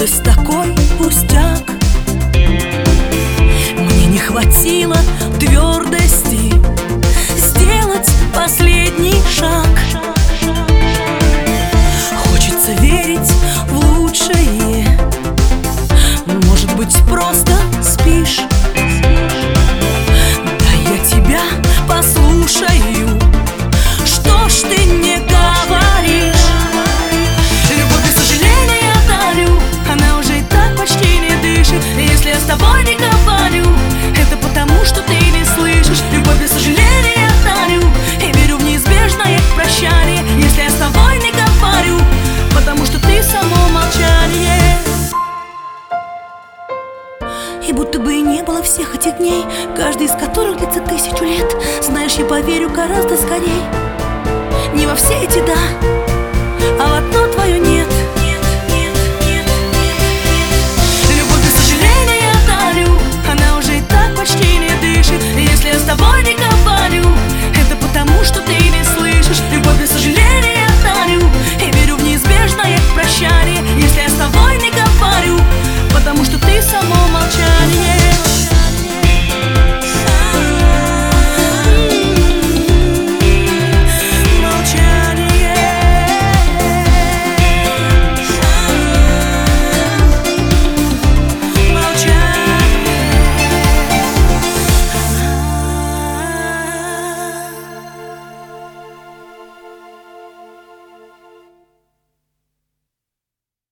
Случилось такой пустяк. Мне не хватило твердости сделать последний шаг. Хочется верить в лучшее. Может быть, просто спишь? Да я тебя послушаю. Что ж ты не говоришь? Любовь без сожаления дарю, она уже и так почти не дышит. Если я с тобой не говорю, это потому, что ты не слышишь. Любовь без сожаления дарю, и верю в неизбежное прощание. Если я с тобой не говорю, потому что ты само молчание. И будто бы и не было всех этих дней, каждый из которых длится 1000 лет. Знаешь, я поверю гораздо скорей не во все эти «да», а в одно твое «нет».